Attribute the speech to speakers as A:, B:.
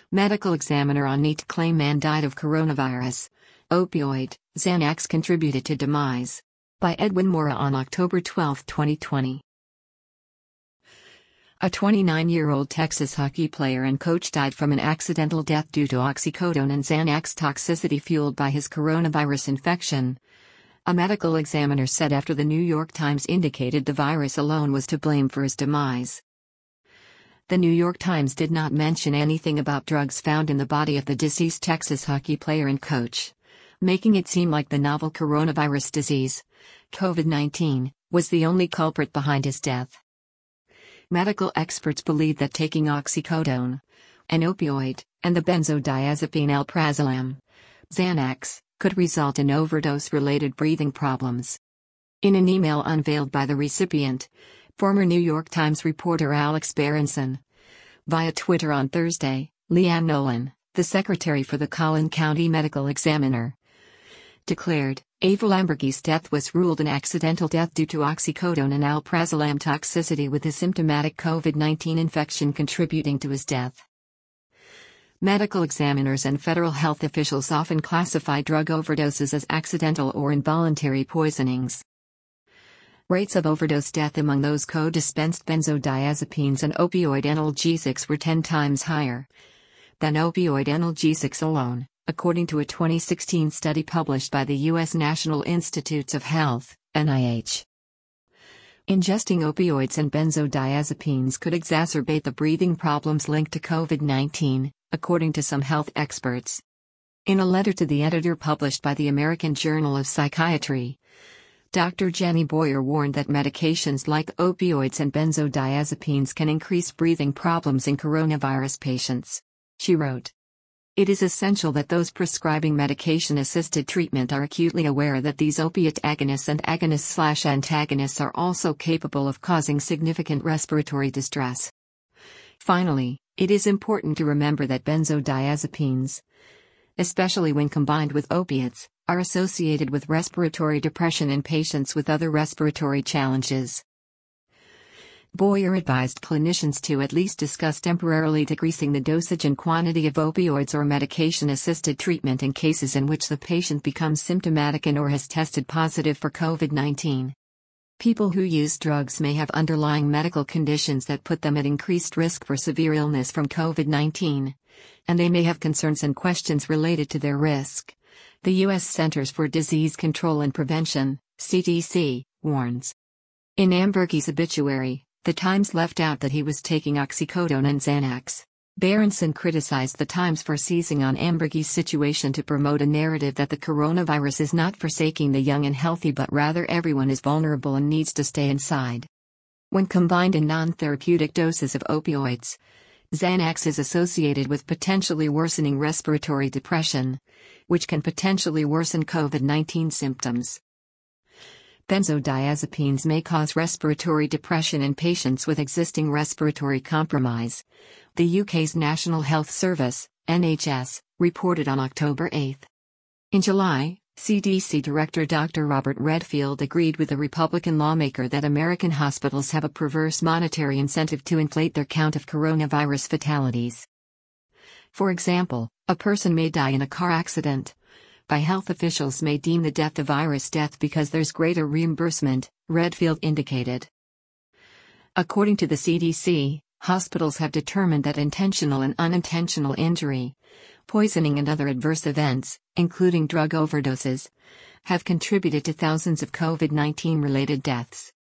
A: Medical examiner on NEAT claim man died of coronavirus. Opioid, Xanax contributed to demise. By Edwin Mora on October 12, 2020. A 29-year-old Texas hockey player and coach died from an accidental death due to oxycodone and Xanax toxicity fueled by his coronavirus infection. A medical examiner said after the New York Times indicated the virus alone was to blame for his demise. The New York Times did not mention anything about drugs found in the body of the deceased Texas hockey player and coach, making it seem like the novel coronavirus disease, COVID-19, was the only culprit behind his death. Medical experts believe that taking oxycodone, an opioid, and the benzodiazepine alprazolam, Xanax, could result in overdose-related breathing problems. In an email unveiled by the recipient, former New York Times reporter Alex Berenson, via Twitter on Thursday, Leanne Nolan, the secretary for the Collin County Medical Examiner, declared, Avril Lamberghi's death was ruled an accidental death due to oxycodone and alprazolam toxicity with a symptomatic COVID-19 infection contributing to his death. Medical examiners and federal health officials often classify drug overdoses as accidental or involuntary poisonings. Rates of overdose death among those co-dispensed benzodiazepines and opioid analgesics were 10 times higher than opioid analgesics alone, according to a 2016 study published by the U.S. National Institutes of Health, NIH. Ingesting opioids and benzodiazepines could exacerbate the breathing problems linked to COVID-19, according to some health experts. In a letter to the editor published by the American Journal of Psychiatry, Dr. Jenny Boyer warned that medications like opioids and benzodiazepines can increase breathing problems in coronavirus patients. She wrote, "It is essential that those prescribing medication-assisted treatment are acutely aware that these opiate agonists and agonists/antagonists are also capable of causing significant respiratory distress." Finally, it is important to remember that benzodiazepines, especially when combined with opiates, are associated with respiratory depression in patients with other respiratory challenges. Boyer advised clinicians to at least discuss temporarily decreasing the dosage and quantity of opioids or medication-assisted treatment in cases in which the patient becomes symptomatic and/or has tested positive for COVID-19. People who use drugs may have underlying medical conditions that put them at increased risk for severe illness from COVID-19, and they may have concerns and questions related to their risk. The U.S. Centers for Disease Control and Prevention, CDC, warns. In Lamberghi's obituary, the Times left out that he was taking oxycodone and Xanax. Berenson criticized the Times for seizing on Lamberghi's situation to promote a narrative that the coronavirus is not forsaking the young and healthy but rather everyone is vulnerable and needs to stay inside. When combined in non-therapeutic doses of opioids, Xanax is associated with potentially worsening respiratory depression, which can potentially worsen COVID-19 symptoms. Benzodiazepines may cause respiratory depression in patients with existing respiratory compromise, the UK's National Health Service, NHS, reported on October 8. In July, CDC Director Dr. Robert Redfield agreed with a Republican lawmaker that American hospitals have a perverse monetary incentive to inflate their count of coronavirus fatalities. For example, a person may die in a car accident. By health officials may deem the death a virus death because there's greater reimbursement, Redfield indicated. According to the CDC, hospitals have determined that intentional and unintentional injury, poisoning and other adverse events, including drug overdoses, have contributed to thousands of COVID-19 related deaths.